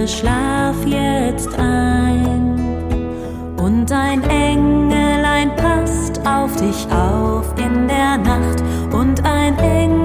schlaf jetzt ein. Und ein Engelein passt auf dich auf in der Nacht, und ein Engelein